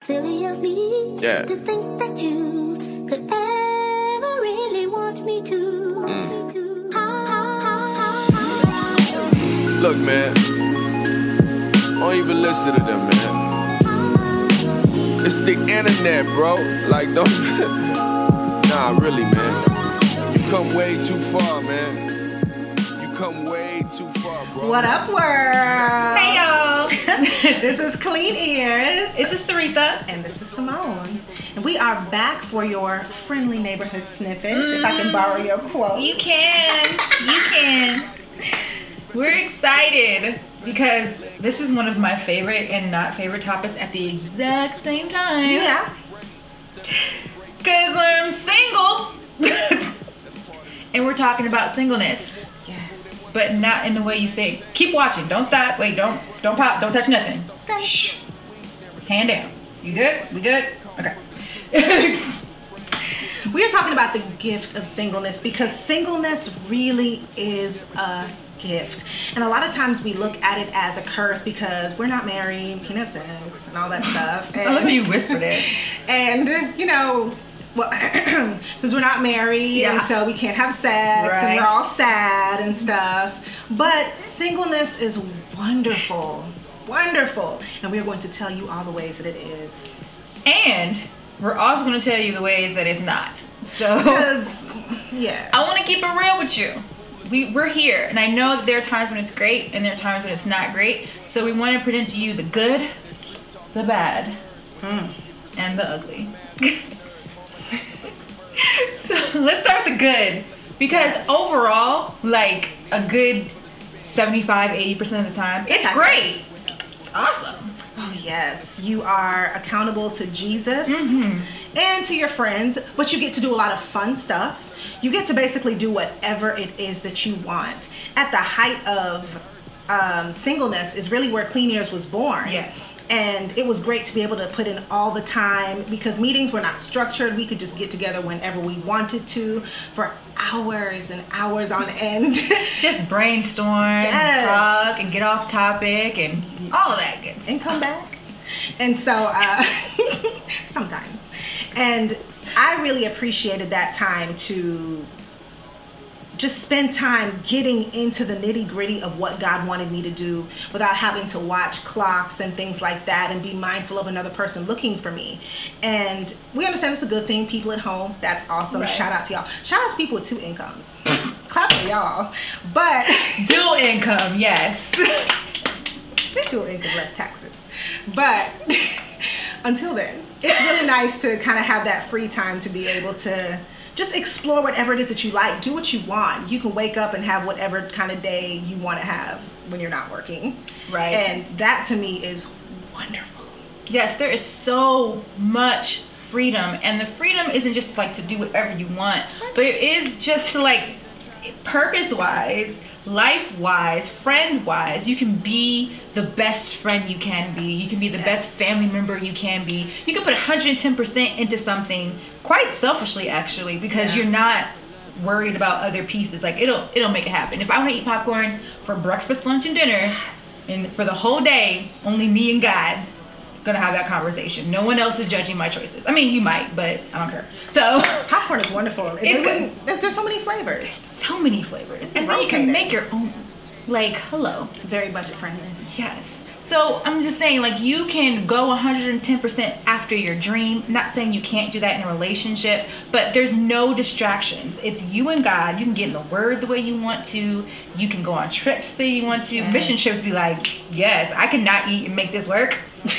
silly of me to think that you could ever really want me to. Look, man, don't even listen to them, man. It's the internet, bro. Like, don't. Nah, really, man. You come way too far, man. You come way too far, bro. What up, world? Hey, y'all. This is Clean Ears. This is Saritha. And this is Simone. And we are back for your friendly neighborhood snippets, if I can borrow your quote. You can. You can. We're excited because this is one of my favorite and not favorite topics at the exact same time. Yeah. Because I'm single. And we're talking about singleness. Yes. But not in the way you think. Keep watching. Don't stop. Wait, don't pop. Don't touch nothing. Shh. Hand down. You good? We good? Okay. We are talking about the gift of singleness because singleness really is a gift. And a lot of times we look at it as a curse because we're not married, can't have sex, and all that stuff. I love you whispered it. And, you know, well, because we're not married, and so we can't have sex, and we're all sad and stuff. But singleness is wonderful, wonderful. And we're going to tell you all the ways that it is. And we're also going to tell you the ways that it's not. So, yeah, I want to keep it real with you. We're here, and I know that there are times when it's great, and there are times when it's not great. So we want to present to you the good, the bad, and the ugly. So let's start with the good, because overall, like a good 75-80% of the time, it's great. Awesome. Oh yes, you are accountable to Jesus and to your friends, but you get to do a lot of fun stuff. You get to basically do whatever it is that you want. At the height of singleness is really where Clean Ears was born. Yes. And it was great to be able to put in all the time because meetings were not structured. We could just get together whenever we wanted to for hours and hours on end. Just brainstorm, and talk, and get off topic, and all of that good stuff. And come back. And so, sometimes. And I really appreciated that time to just spend time getting into the nitty gritty of what God wanted me to do without having to watch clocks and things like that and be mindful of another person looking for me. And we understand it's a good thing. People at home, that's awesome. Right. Shout out to y'all. Shout out to people with 2 incomes. Clap for y'all. But dual income, yes. Dual income, less taxes. But until then, it's really nice to kind of have that free time to be able to just explore whatever it is that you like. Do what you want. You can wake up and have whatever kind of day you want to have when you're not working. Right. And that to me is wonderful. Yes, there is so much freedom. And the freedom isn't just like to do whatever you want, but it is just to like purpose-wise, life-wise, friend-wise, you can be the best friend you can be. You can be the best family member you can be. You can put 110% into something quite selfishly, actually, because you're not worried about other pieces. Like, it'll make it happen. If I want to eat popcorn for breakfast, lunch, and dinner, and for the whole day, only me and God gonna have that conversation. No one else is judging my choices. I mean, you might, but I don't care. So popcorn is wonderful. It's good. There's so many flavors. So many flavors. And then you can make your own. Like, hello. Very budget friendly. Yes. So I'm just saying, like, you can go 110% after your dream. Not saying you can't do that in a relationship, but there's no distractions. It's you and God. You can get in the Word the way you want to. You can go on trips that you want to. Yes. Mission trips be like, yes, I cannot eat and make this work.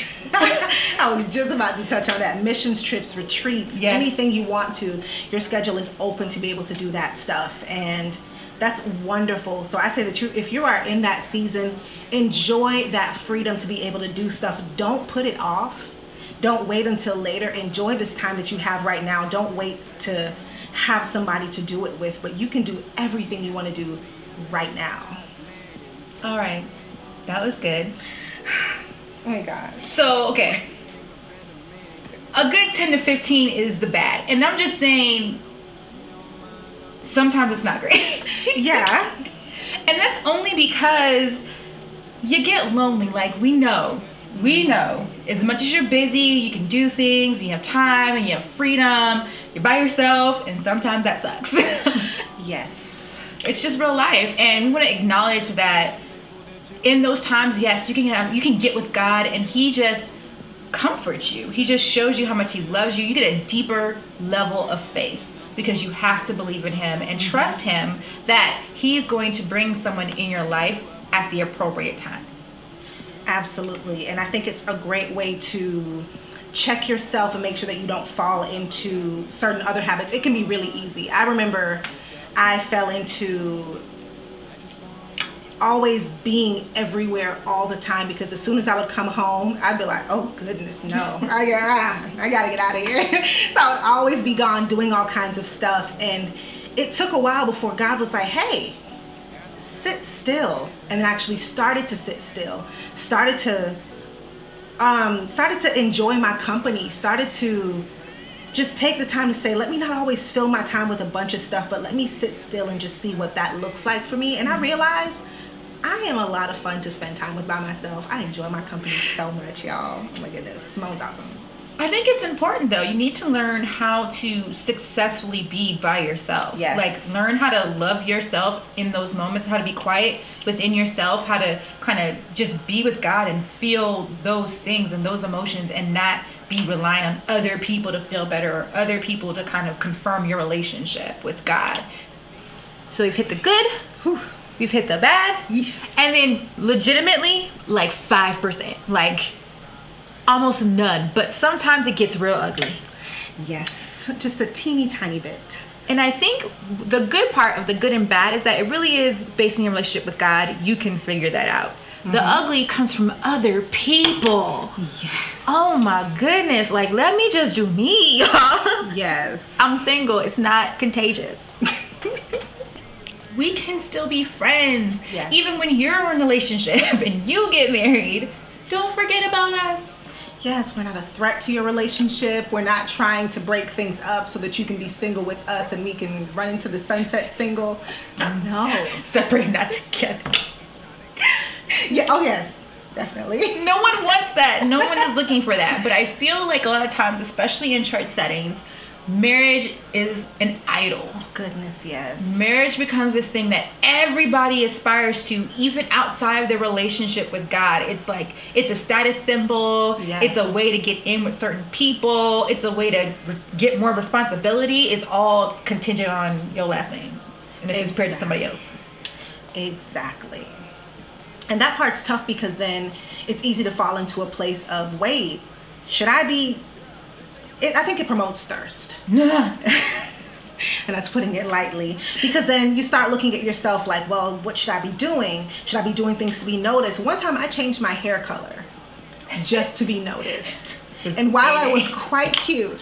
I was just about to touch on that. Missions trips, retreats, anything you want to. Your schedule is open to be able to do that stuff. And that's wonderful. So I say that if you are in that season, enjoy that freedom to be able to do stuff. Don't put it off. Don't wait until later. Enjoy this time that you have right now. Don't wait to have somebody to do it with, but you can do everything you want to do right now. All right. That was good. Oh my gosh. So, okay. A good 10 to 15 is the bad. And I'm just saying, sometimes it's not great. Yeah. And that's only because you get lonely. Like, we know as much as you're busy, you can do things, you have time, and you have freedom. You're by yourself, and sometimes that sucks. Yes. It's just real life, and we want to acknowledge that in those times, yes, you can get with God, and He just comforts you. He just shows you how much He loves you. You get a deeper level of faith because you have to believe in Him and trust Him that He's going to bring someone in your life at the appropriate time. Absolutely. And I think it's a great way to check yourself and make sure that you don't fall into certain other habits. It can be really easy. I remember I fell into always being everywhere all the time, because as soon as I would come home, I'd be like, oh goodness, no, I gotta get out of here. So I would always be gone doing all kinds of stuff. And it took a while before God was like, hey, sit still. And then actually started to sit still, started to enjoy my company, started to just take the time to say, let me not always fill my time with a bunch of stuff, but let me sit still and just see what that looks like for me. And I realized I am a lot of fun to spend time with by myself. I enjoy my company so much, y'all. Oh my goodness, Simone's awesome. I think it's important, though. You need to learn how to successfully be by yourself. Yes. Like, learn how to love yourself in those moments, how to be quiet within yourself, how to kind of just be with God and feel those things and those emotions, and not be relying on other people to feel better or other people to kind of confirm your relationship with God. So we've hit the good, we've hit the bad, and then legitimately, like 5%. Like, almost none, but sometimes it gets real ugly. Yes, just a teeny tiny bit. And I think the good part of the good and bad is that it really is based on your relationship with God. You can figure that out. The ugly comes from other people. Yes. Oh my goodness. Like, let me just do me, y'all. Yes. I'm single. It's not contagious. We can still be friends. Yes. Even when you're in a relationship and you get married, don't forget about us. Yes, we're not a threat to your relationship. We're not trying to break things up so that you can be single with us and we can run into the sunset single. No. Separate, not together. Yeah. Oh, yes. Definitely. No one wants that. No one is looking for that. But I feel like a lot of times, especially in church settings, marriage is an idol. Goodness, yes. Marriage becomes this thing that everybody aspires to, even outside of their relationship with God. It's like, it's a status symbol. Yes. It's a way to get in with certain people. It's a way to get more responsibility. It's all contingent on your last name. And if it's paired to somebody else. Exactly. And that part's tough because then it's easy to fall into a place of, wait, should I be... I think it promotes thirst. And that's putting it lightly. Because then you start looking at yourself like, well, what should I be doing? Should I be doing things to be noticed? One time I changed my hair color just to be noticed. And while I was quite cute,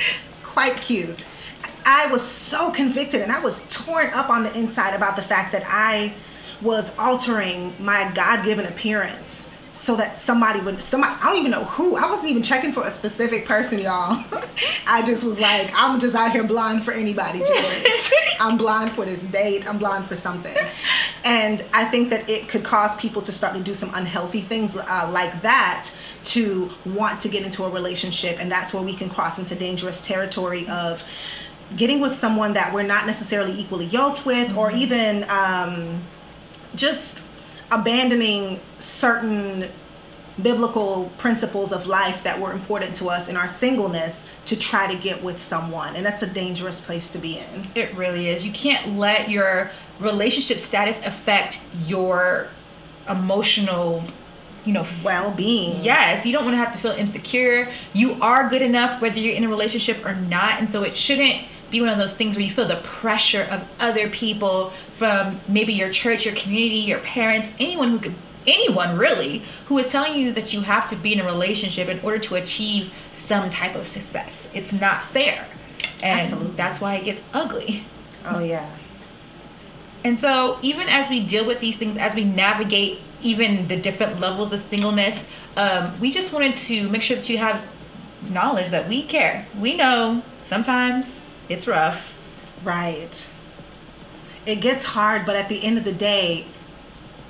I was so convicted and I was torn up on the inside about the fact that I was altering my God-given appearance so that somebody, I don't even know who, I wasn't even checking for a specific person, y'all. I just was like, I'm just out here blind for anybody, Jesus. I'm blind for this date, I'm blind for something. And I think that it could cause people to start to do some unhealthy things like that, to want to get into a relationship. And that's where we can cross into dangerous territory of getting with someone that we're not necessarily equally yoked with, or even just abandoning certain biblical principles of life that were important to us in our singleness to try to get with someone. And that's a dangerous place to be in. It really is. You can't let your relationship status affect your emotional, well-being. Yes, you don't want to have to feel insecure. You are good enough whether you're in a relationship or not. And so it shouldn't be one of those things where you feel the pressure of other people from maybe your church, your community, your parents, anyone really, who is telling you that you have to be in a relationship in order to achieve some type of success. It's not fair. And absolutely, that's why it gets ugly. Oh, yeah. And so even as we deal with these things, as we navigate even the different levels of singleness, we just wanted to make sure that you have knowledge that we care. We know sometimes it's rough. Right. It gets hard, but at the end of the day,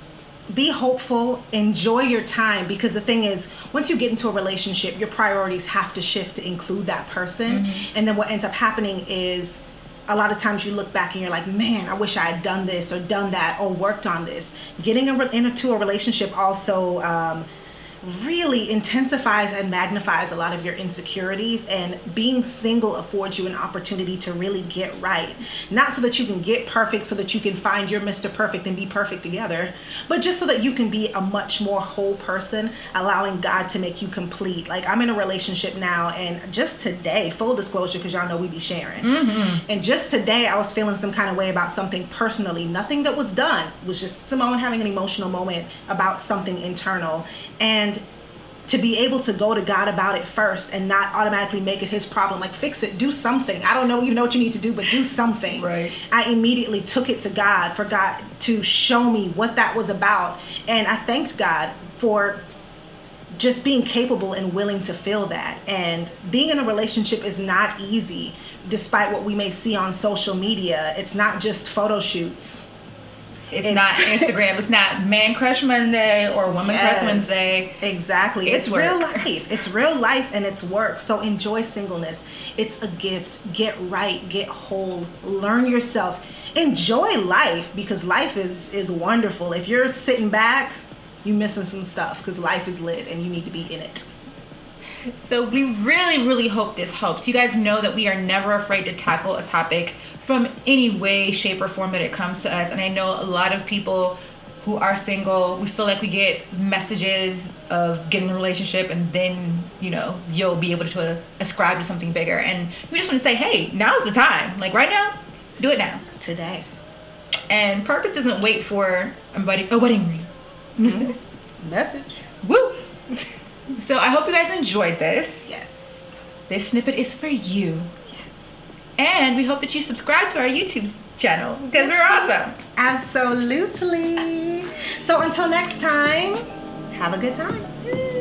be hopeful, enjoy your time, because the thing is, once you get into a relationship, your priorities have to shift to include that person. And then what ends up happening is a lot of times you look back and you're like, man, I wish I had done this or done that or worked on this. Getting into a relationship also really intensifies and magnifies a lot of your insecurities, and being single affords you an opportunity to really get right. Not so that you can get perfect so that you can find your Mr. Perfect and be perfect together, but just so that you can be a much more whole person, allowing God to make you complete. Like, I'm in a relationship now, and just today, full disclosure, because y'all know we be sharing, and just today I was feeling some kind of way about something personally. Nothing that was done, it was just Simone having an emotional moment about something internal. And to be able to go to God about it first and not automatically make it his problem, like fix it, do something. I don't know, you know what you need to do, but do something. Right. I immediately took it to God for God to show me what that was about. And I thanked God for just being capable and willing to feel that. And being in a relationship is not easy, despite what we may see on social media. It's not just photo shoots. It's not Instagram. It's not Man Crush Monday or Woman Crush Wednesday. Exactly. It's real life. It's real life, and it's work. So enjoy singleness. It's a gift. Get right. Get whole. Learn yourself. Enjoy life, because life is wonderful. If you're sitting back, you're missing some stuff, because life is lit and you need to be in it. So we really, really hope this helps. You guys know that we are never afraid to tackle a topic from any way, shape, or form that it comes to us. And I know a lot of people who are single, we feel like we get messages of getting a relationship and then, you know, you'll be able to ascribe to something bigger. And we just want to say, hey, now's the time. Like right now, do it now. Today. And purpose doesn't wait for a wedding ring. Message. Woo! So I hope you guys enjoyed this. Yes. This snippet is for you. And we hope that you subscribe to our YouTube channel, because we're awesome. Absolutely. So until next time, have a good time.